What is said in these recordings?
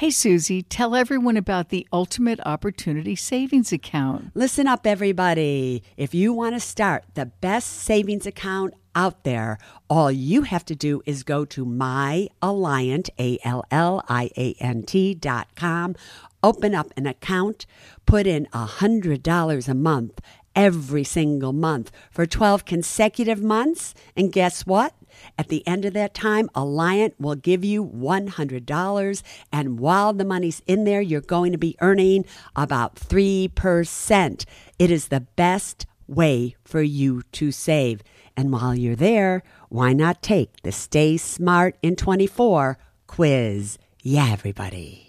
Hey, Susie, tell everyone about the Ultimate Opportunity Savings Account. Listen up, everybody. If you want to start the best savings account out there, all you have to do is go to myalliant, ALLIANT.com, open up an account, put in $100 a month every single month for 12 consecutive months, and guess what? At the end of that time, Alliant will give you $100, and while the money's in there, you're going to be earning about 3%. It is the best way for you to save. And while you're there, why not take the Stay Smart in 24 quiz? Yeah, everybody.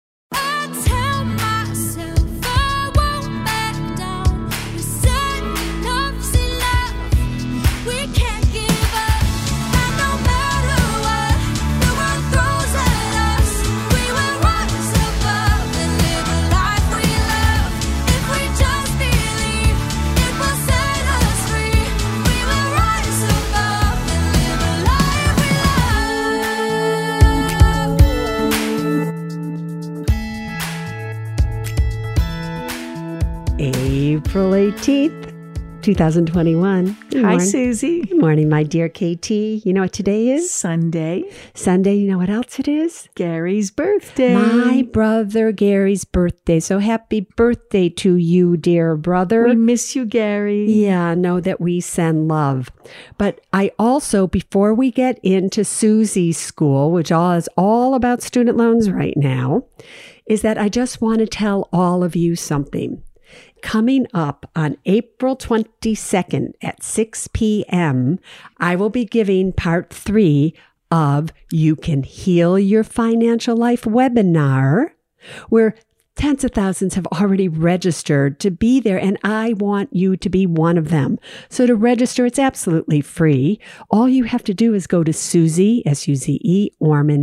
April 18th, 2021. Hi, Susie. Good morning, my dear KT. You know what today is? Sunday. Sunday, you know what else it is? Gary's birthday. My brother Gary's birthday. So happy birthday to you, dear brother. We miss you, Gary. Yeah, know that we send love. But I also, before we get into Susie's school, which is all about student loans right now, is that I just want to tell all of you something. Coming up on April 22nd at 6 p.m., I will be giving part 3 of You Can Heal Your Financial Life webinar, where tens of thousands have already registered to be there, and I want you to be one of them. So to register, it's absolutely free. All you have to do is go to Susie, S-U-Z-E,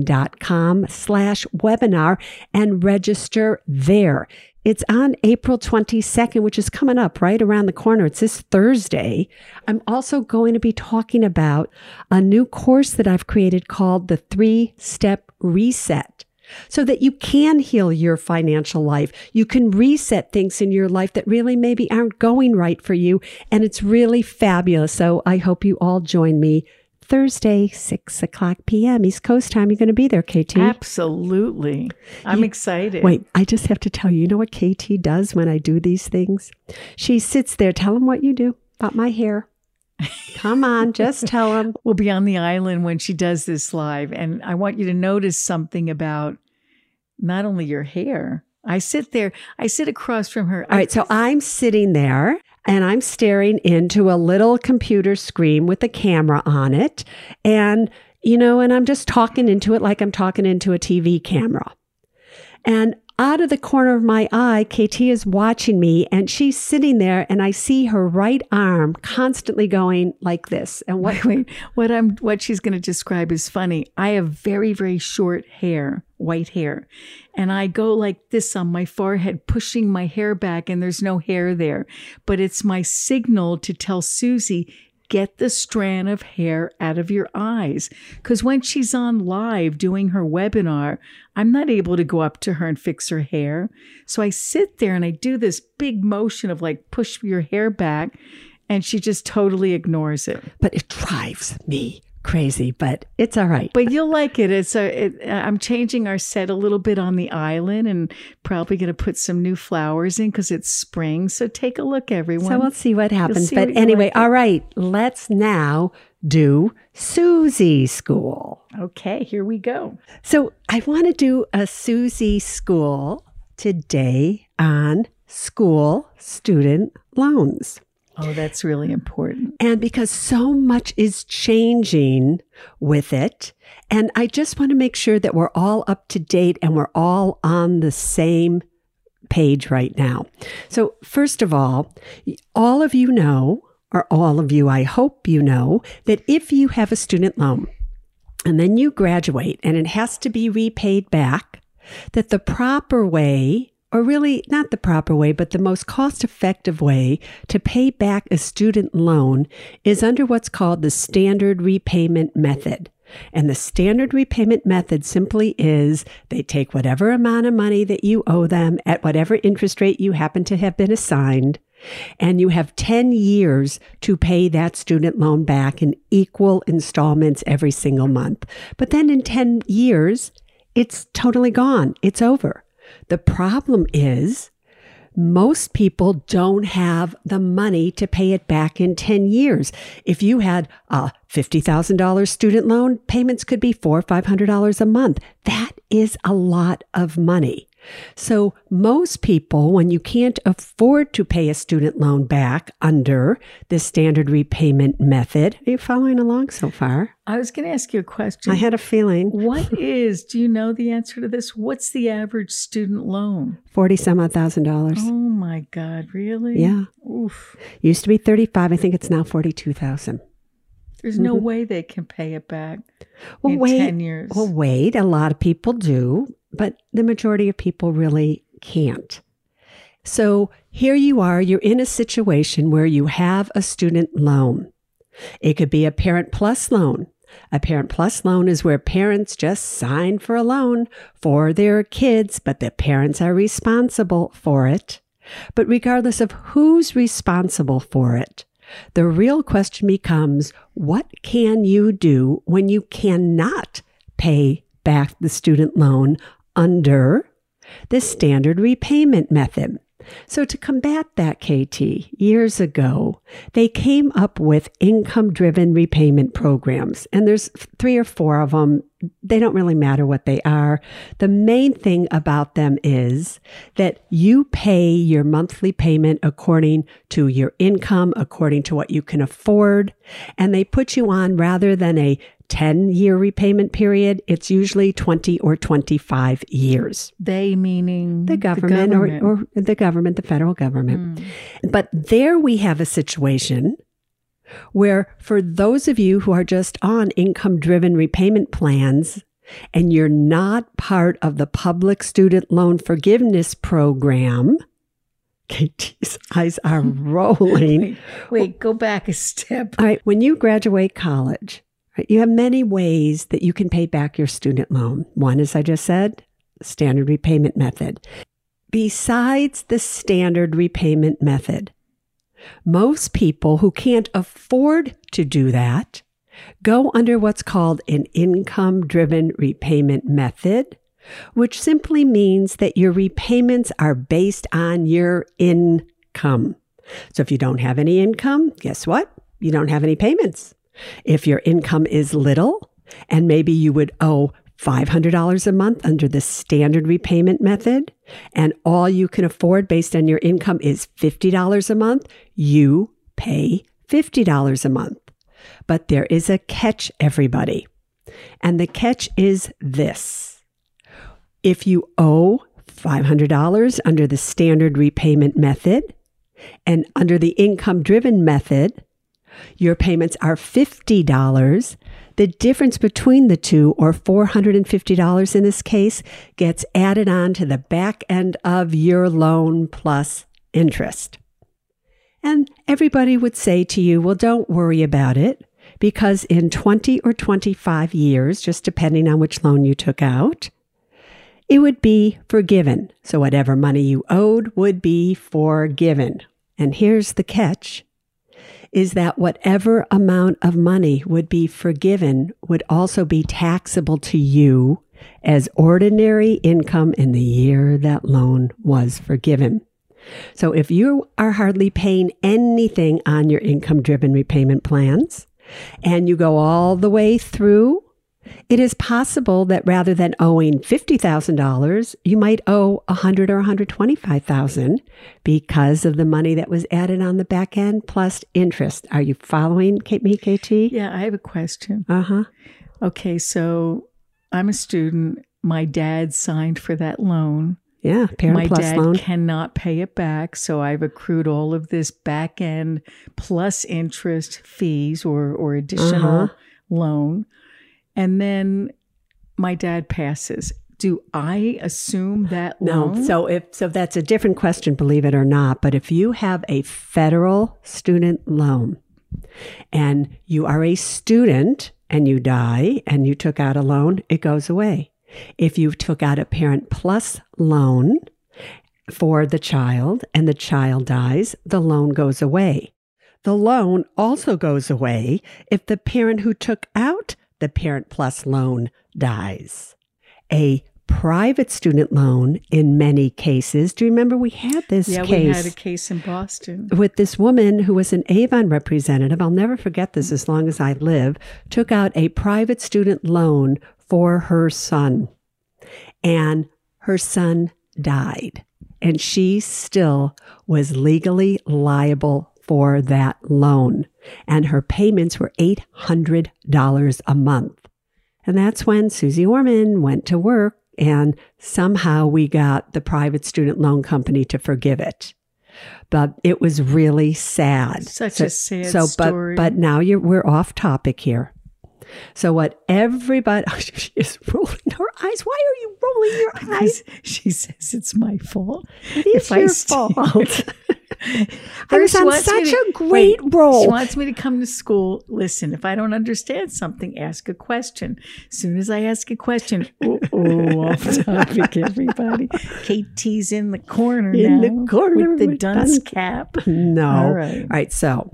Orman.com/webinar and register there. It's on April 22nd, which is coming up right around the corner. It's this Thursday. I'm also going to be talking about a new course that I've created called the 3-Step Reset, so that you can heal your financial life. You can reset things in your life that really maybe aren't going right for you. And it's really fabulous. So I hope you all join me Thursday, 6 o'clock p.m. East Coast time. You're going to be there, KT? Absolutely. I'm excited. Wait, I just have to tell you, you know what KT does when I do these things? She sits there. Tell them what you do about my hair. Come on, just tell them. We'll be on the island when she does this live. And I want you to notice something about not only your hair. I sit across from her. All right, so I'm sitting there and I'm staring into a little computer screen with a camera on it. And, and I'm just talking into it like I'm talking into a TV camera. And out of the corner of my eye, KT is watching me, and she's sitting there, and I see her right arm constantly going like this. And what she's going to describe is funny. I have very, very short hair, white hair, and I go like this on my forehead, pushing my hair back, and there's no hair there. But it's my signal to tell Susie, get the strand of hair out of your eyes. Because when she's on live doing her webinar, I'm not able to go up to her and fix her hair. So I sit there and I do this big motion of like, push your hair back. And she just totally ignores it. But it drives me crazy, but it's all right. But you'll like it. I'm changing our set a little bit on the island and probably going to put some new flowers in because it's spring. So take a look, everyone. So we'll see what happens. But anyway, all right, let's now do Susie School. Okay, here we go. So I want to do a Susie School today on school student loans. Oh, that's really important. And because so much is changing with it, and I just want to make sure that we're all up to date and we're all on the same page right now. So first of all of you know, or all of you, I hope you know, that if you have a student loan and then you graduate and it has to be repaid back, that the proper way, or really not the proper way, but the most cost-effective way to pay back a student loan is under what's called the standard repayment method. And the standard repayment method simply is they take whatever amount of money that you owe them at whatever interest rate you happen to have been assigned, and you have 10 years to pay that student loan back in equal installments every single month. But then in 10 years, it's totally gone. It's over. The problem is most people don't have the money to pay it back in 10 years. If you had a $50,000 student loan, payments could be $400 or $500 a month. That is a lot of money. So most people, when you can't afford to pay a student loan back under the standard repayment method, are you following along so far? I was going to ask you a question. I had a feeling. Do you know the answer to this? What's the average student loan? $40,000. Oh my God, really? Yeah. Oof. Used to be 35. I think it's now 42,000. There's no way they can pay it back in wait, 10 years. Well, wait, a lot of people do, but the majority of people really can't. So here you are, you're in a situation where you have a student loan. It could be a Parent Plus loan. A Parent Plus loan is where parents just sign for a loan for their kids, but the parents are responsible for it. But regardless of who's responsible for it, the real question becomes, what can you do when you cannot pay back the student loan under the standard repayment method? So to combat that, KT, years ago, they came up with income-driven repayment programs. And there's 3 or 4 of them. They don't really matter what they are. The main thing about them is that you pay your monthly payment according to your income, according to what you can afford. And they put you on, rather than a 10-year repayment period, it's usually 20 or 25 years. They meaning the government, or the government, the federal government. But there we have a situation where, for those of you who are just on income-driven repayment plans and you're not part of the public student loan forgiveness program, Katie's eyes are rolling. Wait, go back a step. All right, when you graduate college, you have many ways that you can pay back your student loan. One, as I just said, standard repayment method. Besides the standard repayment method, most people who can't afford to do that go under what's called an income-driven repayment method, which simply means that your repayments are based on your income. So if you don't have any income, guess what? You don't have any payments. If your income is little, and maybe you would owe $500 a month under the standard repayment method, and all you can afford based on your income is $50 a month, you pay $50 a month. But there is a catch, everybody. And the catch is this. If you owe $500 under the standard repayment method, and under the income-driven method, your payments are $50. The difference between the two, or $450 in this case, gets added on to the back end of your loan plus interest. And everybody would say to you, well, don't worry about it, because in 20 or 25 years, just depending on which loan you took out, it would be forgiven. So whatever money you owed would be forgiven. And here's the catch, is that whatever amount of money would be forgiven would also be taxable to you as ordinary income in the year that loan was forgiven. So if you are hardly paying anything on your income-driven repayment plans, and you go all the way through, it is possible that rather than owing $50,000, you might owe $100,000 or $125,000 because of the money that was added on the back end plus interest. Are you following me, KT? Yeah, I have a question. Uh-huh. Okay, so I'm a student. My dad signed for that loan. Yeah, Parent Plus loan. My dad cannot pay it back, so I've accrued all of this back end plus interest fees or additional loan. And then my dad passes. Do I assume that loan? No. So that's a different question, believe it or not. But if you have a federal student loan and you are a student and you die and you took out a loan, it goes away. If you took out a Parent Plus loan for the child and the child dies, the loan goes away. The loan also goes away if the parent who took out the Parent Plus loan dies. A private student loan in many cases. Do you remember we had this case? Yeah, we had a case in Boston. With this woman who was an Avon representative. I'll never forget this as long as I live. Took out a private student loan for her son. And her son died. And she still was legally liable for that loan. And her payments were $800 a month. And that's when Susie Orman went to work, and somehow we got the private student loan company to forgive it. But it was really sad. Such a sad story. But now we're off topic here. So what everybody, she is rolling her eyes. Why are you rolling your eyes? She says it's my fault. It is your fault. I was on such a great roll. She wants me to come to school. Listen, if I don't understand something, ask a question. As soon as I ask a question, off topic, everybody. KT's in the corner with the dunce cap. No. All right. So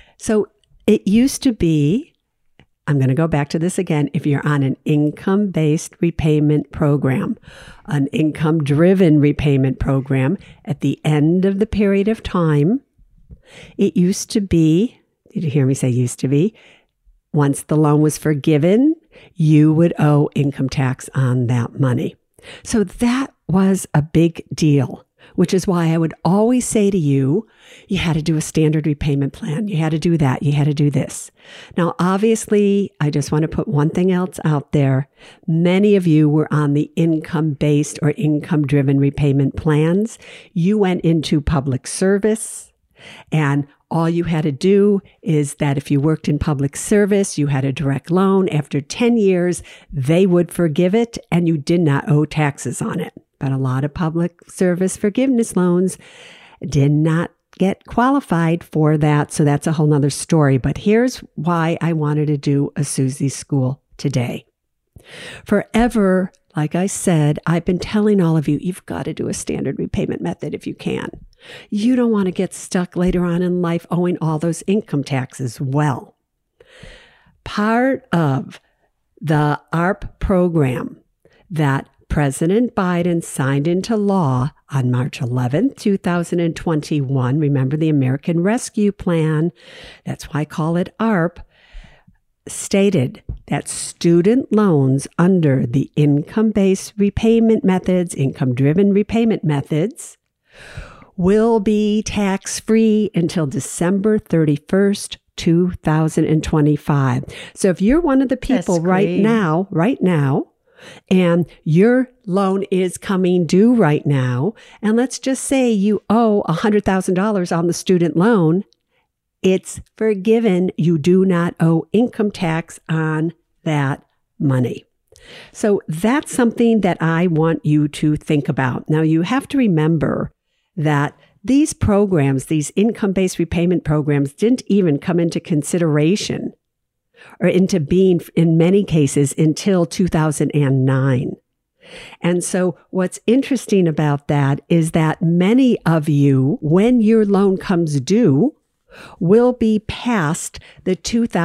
it used to be, I'm going to go back to this again. If you're on an income-based repayment program, an income-driven repayment program, at the end of the period of time, it used to be, did you hear me say used to be? Once the loan was forgiven, you would owe income tax on that money. So that was a big deal, which is why I would always say to you, you had to do a standard repayment plan. You had to do that. You had to do this. Now, obviously, I just want to put one thing else out there. Many of you were on the income-based or income-driven repayment plans. You went into public service, and all you had to do is that if you worked in public service, you had a direct loan. After 10 years, they would forgive it, and you did not owe taxes on it. But a lot of public service forgiveness loans did not get qualified for that. So that's a whole nother story. But here's why I wanted to do a Susie School today. Forever, like I said, I've been telling all of you, you've got to do a standard repayment method if you can. You don't want to get stuck later on in life owing all those income taxes. Well, part of the ARP program that President Biden signed into law on March 11th, 2021. Remember the American Rescue Plan? That's why I call it ARP. Stated that student loans under the income-based repayment methods, income-driven repayment methods, will be tax-free until December 31st, 2025. So if you're one of the people right now, and your loan is coming due right now, and let's just say you owe $100,000 on the student loan, it's forgiven. You do not owe income tax on that money. So that's something that I want you to think about. Now, you have to remember that these programs, these income-based repayment programs, didn't even come into consideration or into being, in many cases, until 2009. And so what's interesting about that is that many of you, when your loan comes due, will be past the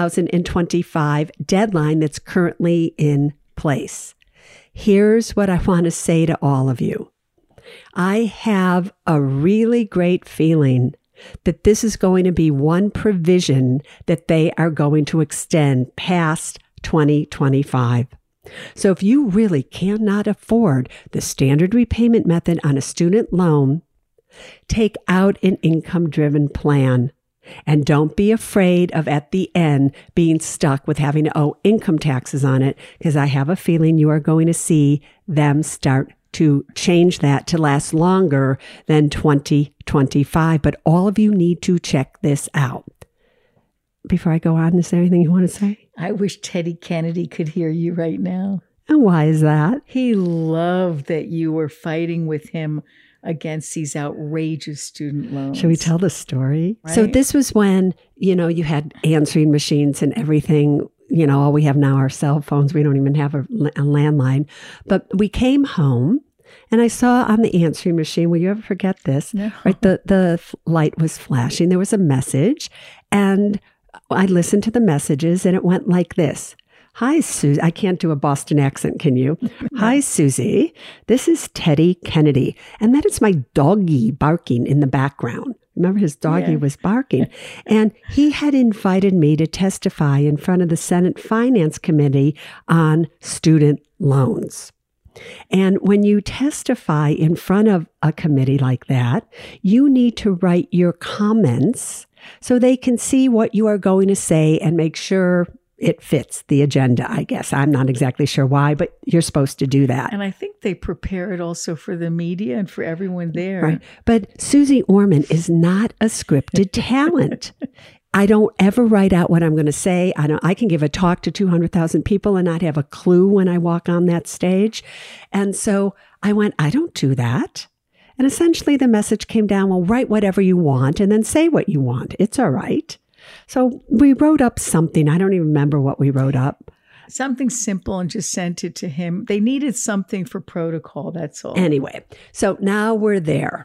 2025 deadline that's currently in place. Here's what I want to say to all of you. I have a really great feeling that this is going to be one provision that they are going to extend past 2025. So if you really cannot afford the standard repayment method on a student loan, take out an income-driven plan. And don't be afraid of, at the end, being stuck with having to owe income taxes on it, because I have a feeling you are going to see them start to change that to last longer than 2025. But all of you need to check this out. Before I go on, is there anything you want to say? I wish Teddy Kennedy could hear you right now. And why is that? He loved that you were fighting with him against these outrageous student loans. Should we tell the story? Right? So this was when, you had answering machines and everything all we have now are cell phones. We don't even have a landline. But we came home and I saw on the answering machine, will you ever forget this? No. Right, the light was flashing. There was a message and I listened to the messages and it went like this. Hi, Susie. I can't do a Boston accent, can you? Hi, Susie. This is Teddy Kennedy. And that is my doggie barking in the background. Remember, his doggie was barking. And he had invited me to testify in front of the Senate Finance Committee on student loans. And when you testify in front of a committee like that, you need to write your comments so they can see what you are going to say and make sure it fits the agenda, I guess. I'm not exactly sure why, but you're supposed to do that. And I think they prepare it also for the media and for everyone there. Right. But Susie Orman is not a scripted talent. I don't ever write out what I'm going to say. I can give a talk to 200,000 people and not have a clue when I walk on that stage. And so I went, I don't do that. And essentially the message came down, well, write whatever you want and then say what you want. It's all right. So we wrote up something. I don't even remember what we wrote up. Something simple and just sent it to him. They needed something for protocol. That's all. Anyway, so now we're there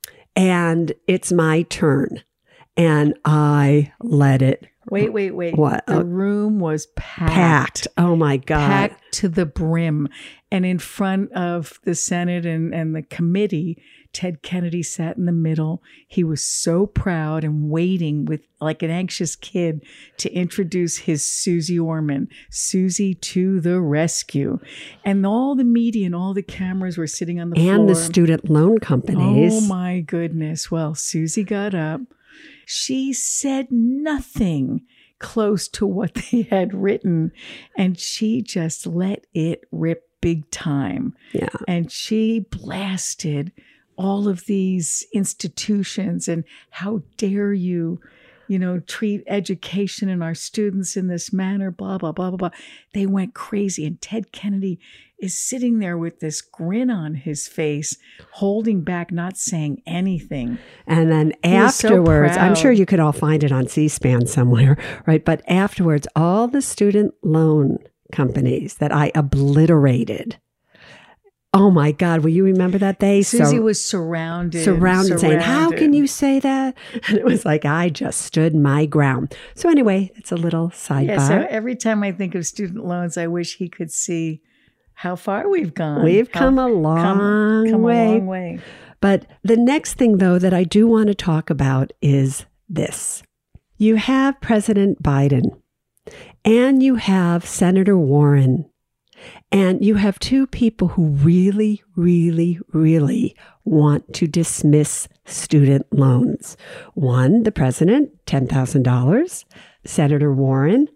and it's my turn and I let it. Wait. What? The room was Packed. Oh my God. Packed to the brim. And in front of the Senate and the committee, Ted Kennedy sat in the middle. He was so proud and waiting with like an anxious kid to introduce his Susie Orman, Susie to the rescue. And all the media and all the cameras were sitting on the floor. And the student loan companies. Oh my goodness. Well, Susie got up. She said nothing close to what they had written. And she just let it rip big time. Yeah. And she blasted all of these institutions and how dare you, treat education and our students in this manner, blah, blah, blah, blah, blah. They went crazy. And Ted Kennedy is sitting there with this grin on his face, holding back, not saying anything. And then afterwards, I'm sure you could all find it on C-SPAN somewhere, right? But afterwards, all the student loan companies that I obliterated. Oh my God, will you remember that day? Susie was surrounded saying, how can you say that? And it was like, I just stood my ground. So anyway, it's a little sidebar. Yeah, so every time I think of student loans, I wish he could see how far we've gone. We've come a long way. But the next thing, though, that I do want to talk about is this. You have President Biden and you have Senator Warren. And you have two people who really, really, really want to dismiss student loans. One, the president, $10,000. Senator Warren,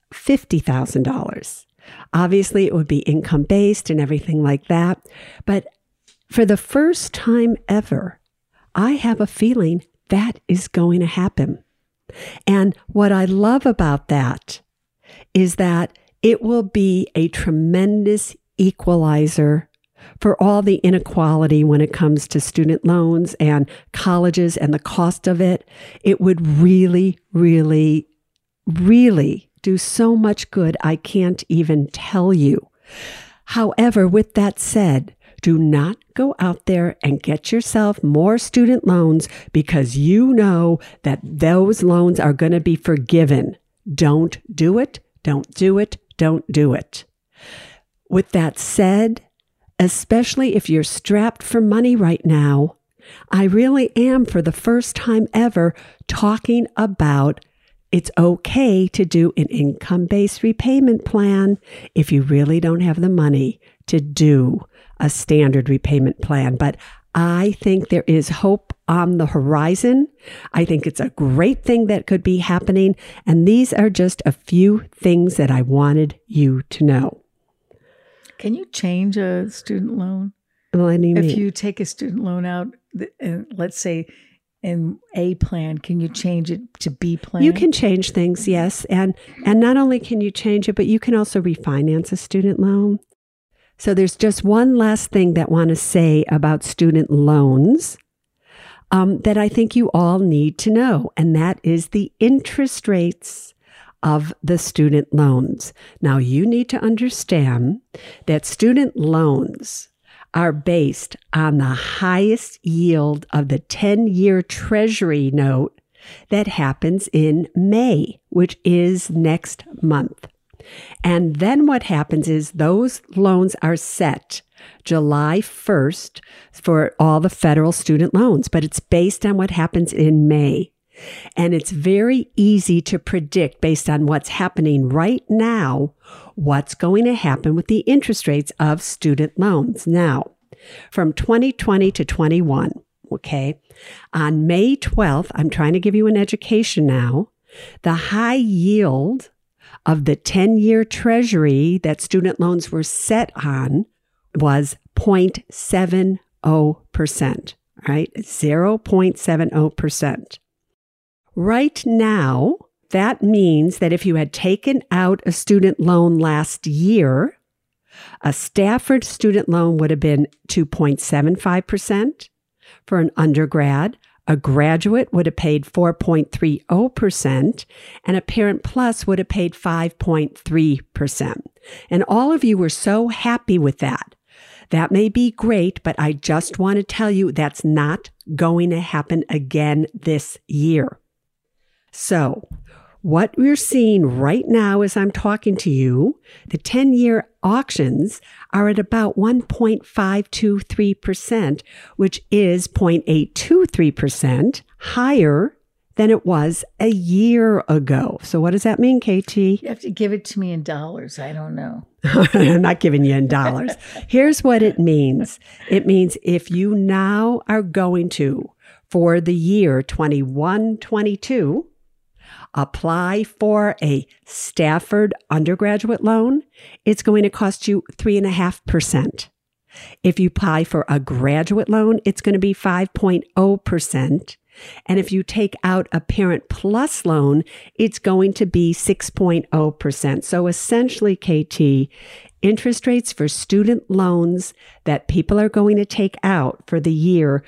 $50,000. Obviously, it would be income-based and everything like that. But for the first time ever, I have a feeling that is going to happen. And what I love about that is that it will be a tremendous equalizer for all the inequality when it comes to student loans and colleges and the cost of it. It would really, really, really do so much good, I can't even tell you. However, with that said, do not go out there and get yourself more student loans because you know that those loans are going to be forgiven. Don't do it. Don't do it. Don't do it. With that said, especially if you're strapped for money right now, I really am, for the first time ever, talking about it's okay to do an income-based repayment plan if you really don't have the money to do a standard repayment plan. But I think there is hope on the horizon. I think it's a great thing that could be happening. And these are just a few things that I wanted you to know. Can you change a student loan? What do you mean? If you take a student loan out, let's say in A plan, can you change it to B plan? You can change things, yes. And not only can you change it, but you can also refinance a student loan. So there's just one last thing that I want to say about student loans that I think you all need to know, and that is the interest rates of the student loans. Now, you need to understand that student loans are based on the highest yield of the 10-year Treasury note that happens in May, which is next month. And then what happens is those loans are set July 1st for all the federal student loans, but it's based on what happens in May. And it's very easy to predict based on what's happening right now, what's going to happen with the interest rates of student loans. Now, from 2020 to 21, okay, on May 12th, I'm trying to give you an education now, the high yield of the 10-year Treasury that student loans were set on was 0.70%, right? 0.70%. Right now, that means that if you had taken out a student loan last year, a Stafford student loan would have been 2.75% for an undergrad. A graduate would have paid 4.30%, and a Parent Plus would have paid 5.3%. And all of you were so happy with that. That may be great, but I just want to tell you that's not going to happen again this year. So, what we're seeing right now as I'm talking to you, the 10-year auctions are at about 1.523%, which is 0.823% higher than it was a year ago. So what does that mean, KT? You have to give it to me in dollars. I don't know. I'm not giving you in dollars. Here's what it means. It means if you now are going to, for the year 21-22, apply for a Stafford undergraduate loan, it's going to cost you 3.5%. If you apply for a graduate loan, it's going to be 5.0%. And if you take out a Parent Plus loan, it's going to be 6.0%. So essentially, KT, interest rates for student loans that people are going to take out for the year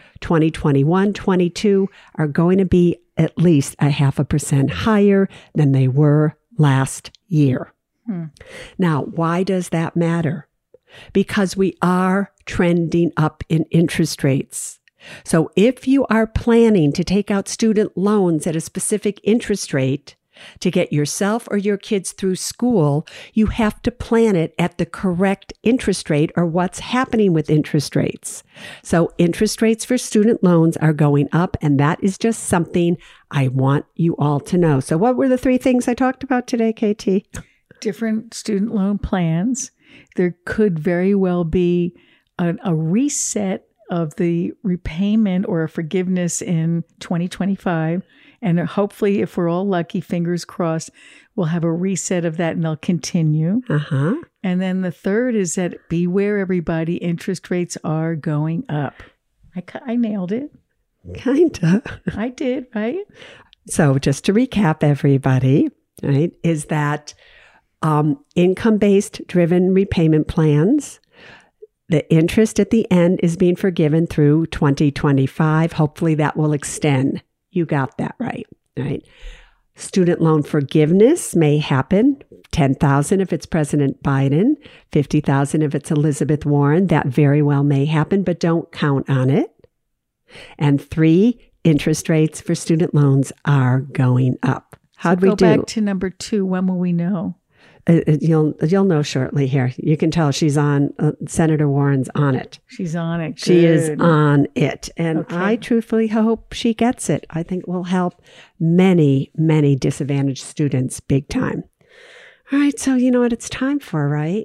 2021-22 are going to be at least 0.5% higher than they were last year. Now, why does that matter? Because we are trending up in interest rates. So if you are planning to take out student loans at a specific interest rate to get yourself or your kids through school, you have to plan it at the correct interest rate or what's happening with interest rates. So interest rates for student loans are going up, and that is just something I want you all to know. So what were the 3 things I talked about today, KT? Different student loan plans. There could very well be a reset of the repayment or a forgiveness in 2025. And hopefully, if we're all lucky, fingers crossed, we'll have a reset of that and they'll continue. And then the third is that beware, everybody, interest rates are going up. I nailed it. Kinda. I did, right? So just to recap, everybody, right, is that income-based driven repayment plans, the interest at the end is being forgiven through 2025. Hopefully that will extend. You got that right? Student loan forgiveness may happen. $10,000 if it's President Biden, $50,000 if it's Elizabeth Warren. That very well may happen, but don't count on it. And 3, interest rates for student loans are going up. How'd we do? Go back to number 2. When will we know? You'll know shortly here. You can tell she's on, Senator Warren's on it. She's on it. Good. She is on it. And Okay. I truthfully hope she gets it. I think will help many, many disadvantaged students big time. All right. So you know what it's time for, right?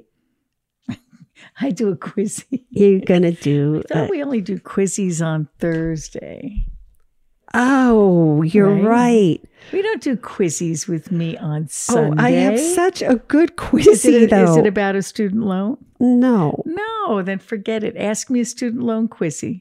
I do a quizzy. You're going to do... I thought we only do quizzies on Thursday. Oh, you're right. We don't do quizzies with me on Sunday. Oh, I have such a good quizzy, though. Is it about a student loan? No. No, then forget it. Ask me a student loan quizzy.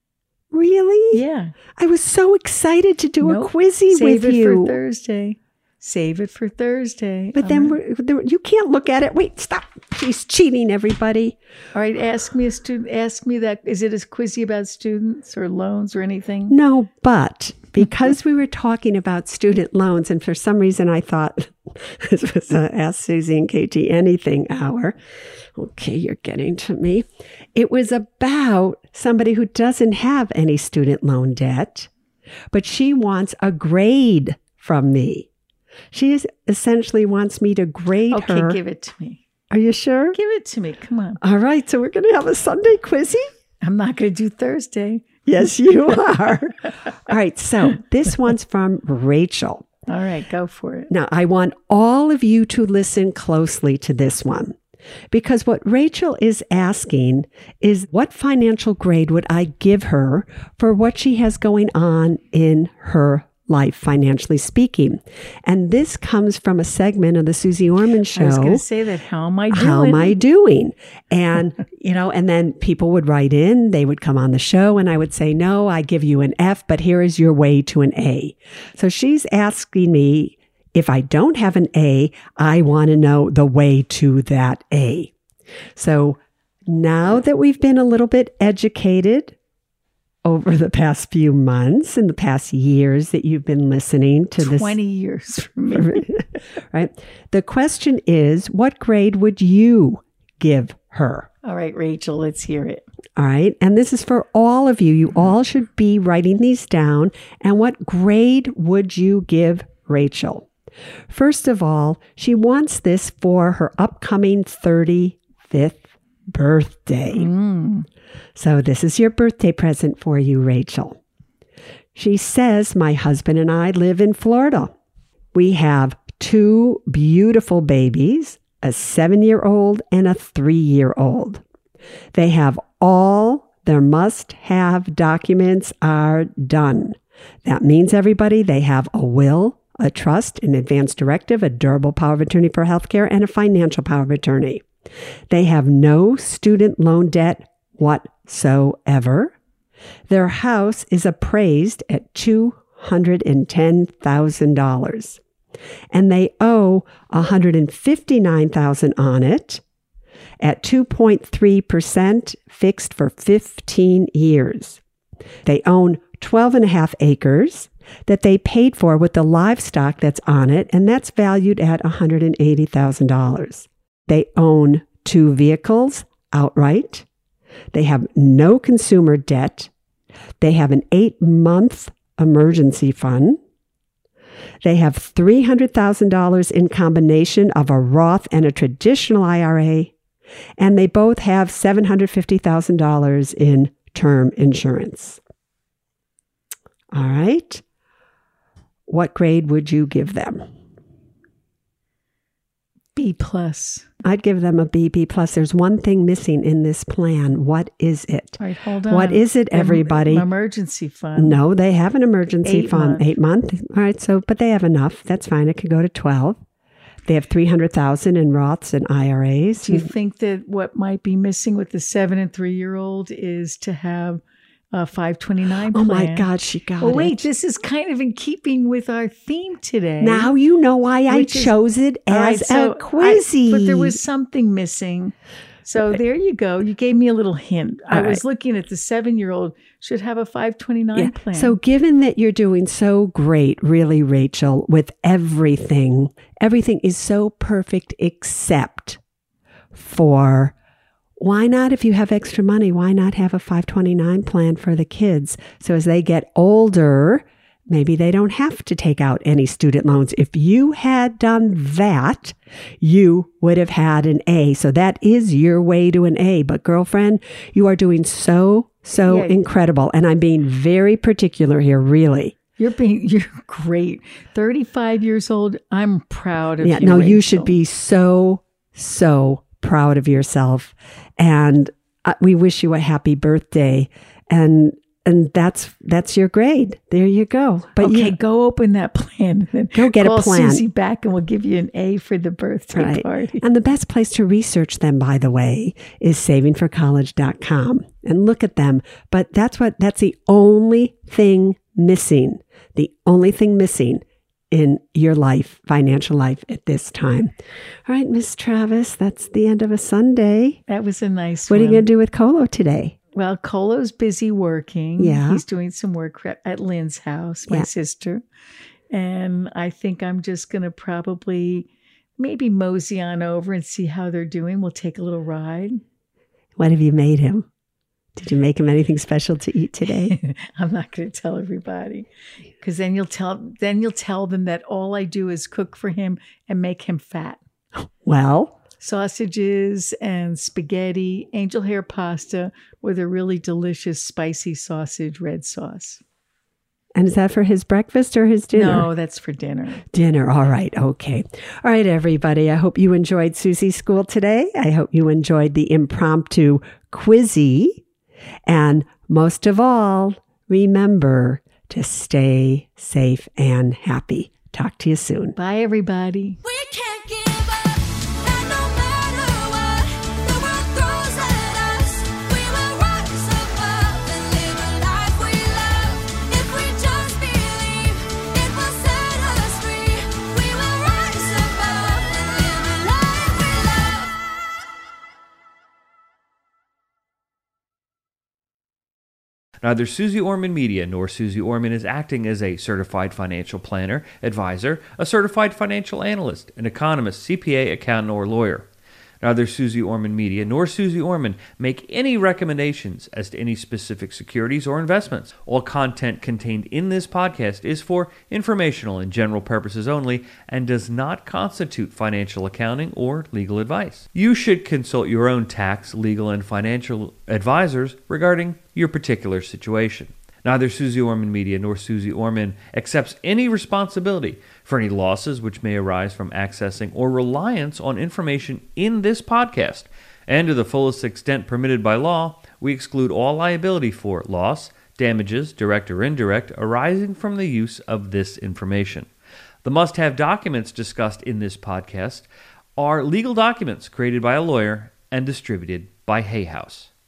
Really? Yeah. I was so excited to do Nope. a quizzy Save with it you. for Thursday. Save it for Thursday. But then you can't look at it. Wait, stop. She's cheating, everybody. All right, ask me that. Is it as quizzy about students or loans or anything? No, but because we were talking about student loans, and for some reason I thought this was a Ask Susie and Katie Anything hour. Okay, you're getting to me. It was about somebody who doesn't have any student loan debt, but she wants a grade from me. She essentially wants me to grade her. Okay, give it to me. Are you sure? Give it to me. Come on. All right, so we're going to have a Sunday quizzy? I'm not going to do Thursday. Yes, you are. All right, so this one's from Rachel. All right, go for it. Now, I want all of you to listen closely to this one, because what Rachel is asking is, what financial grade would I give her for what she has going on in her life, financially speaking? And this comes from a segment of the Susie Orman Show. I was going to say that. How am I doing? How am I doing? And, and then people would write in, they would come on the show, and I would say, no, I give you an F, but here is your way to an A. So she's asking me, if I don't have an A, I want to know the way to that A. So now that we've been a little bit educated over the past few months and the past years that you've been listening to 20 years for me. Right? The question is, what grade would you give her? All right, Rachel, let's hear it. All right. And this is for all of you. You all should be writing these down. And what grade would you give Rachel? First of all, she wants this for her upcoming 35th birthday. So this is your birthday present for you, Rachel. She says, my husband and I live in Florida. We have 2 beautiful babies, a 7-year-old and a 3-year-old. They have all their must-have documents are done. That means, everybody, they have a will, a trust, an advance directive, a durable power of attorney for healthcare, and a financial power of attorney. They have no student loan debt whatsoever. Their house is appraised at $210,000, and they owe $159,000 on it at 2.3% fixed for 15 years. They own 12.5 acres that they paid for with the livestock that's on it, and that's valued at $180,000. They own 2 vehicles outright. They have no consumer debt. They have an 8-month emergency fund. They have $300,000 in combination of a Roth and a traditional IRA. And they both have $750,000 in term insurance. All right. What grade would you give them? B+. I'd give them a B+. There's one thing missing in this plan. What is it? All right, hold on. What is it, everybody? Emergency fund. No, they have an emergency fund. 8 8 month. All right, but they have enough. That's fine. It could go to 12. They have $300,000 in Roths and IRAs. Do you think that what might be missing with the 7 and 3-year-old is to have a 529 plan? Oh my God, she got it. Oh wait, this is kind of in keeping with our theme today. Now you know why I chose it as a quizzy. But there was something missing. So there you go. You gave me a little hint. I was looking at the 7-year-old should have a 529 plan. So given that you're doing so great, really, Rachel, with everything is so perfect except for, why not, if you have extra money, why not have a 529 plan for the kids? So as they get older, maybe they don't have to take out any student loans. If you had done that, you would have had an A. So that is your way to an A. But girlfriend, you are doing so incredible. And I'm being very particular here, really. You're great. 35 years old. I'm proud of you. No, Rachel. You should be so proud of yourself. And we wish you a happy birthday. And that's your grade. There you go. But okay, go open that plan. And go get a plan. Call Susie back and we'll give you an A for the birthday party. And the best place to research them, by the way, is savingforcollege.com. And look at them. But that's the only thing missing. The only thing missing in your life, financial life at this time. All right, Miss Travis, that's the end of a Sunday. That was a nice What one. are you going to do with Colo today? Well, Colo's busy working. Yeah. He's doing some work at Lynn's house, my sister. And I think I'm just going to probably maybe mosey on over and see how they're doing. We'll take a little ride. What have you made him? Did you make him anything special to eat today? I'm not going to tell everybody, because then you'll tell them that all I do is cook for him and make him fat. Well, sausages and spaghetti, angel hair pasta with a really delicious spicy sausage red sauce. And is that for his breakfast or his dinner? No, that's for dinner. Dinner. All right. Okay. All right, everybody. I hope you enjoyed Susie School today. I hope you enjoyed the impromptu quizzy. And most of all, remember to stay safe and happy. Talk to you soon. Bye, everybody. We can't give up, and no matter what the world throws at us, we will rise above and live a life we love. If we just believe, it will set us free. We will rise above and live a life we love. Neither Susie Orman Media nor Susie Orman is acting as a certified financial planner, advisor, a certified financial analyst, an economist, CPA, accountant, or lawyer. Neither Susie Orman Media nor Susie Orman make any recommendations as to any specific securities or investments. All content contained in this podcast is for informational and general purposes only and does not constitute financial accounting or legal advice. You should consult your own tax, legal, and financial advisors regarding your particular situation. Neither Susie Orman Media nor Susie Orman accepts any responsibility for any losses which may arise from accessing or reliance on information in this podcast. And to the fullest extent permitted by law, we exclude all liability for loss, damages, direct or indirect, arising from the use of this information. The must-have documents discussed in this podcast are legal documents created by a lawyer and distributed by Hay House.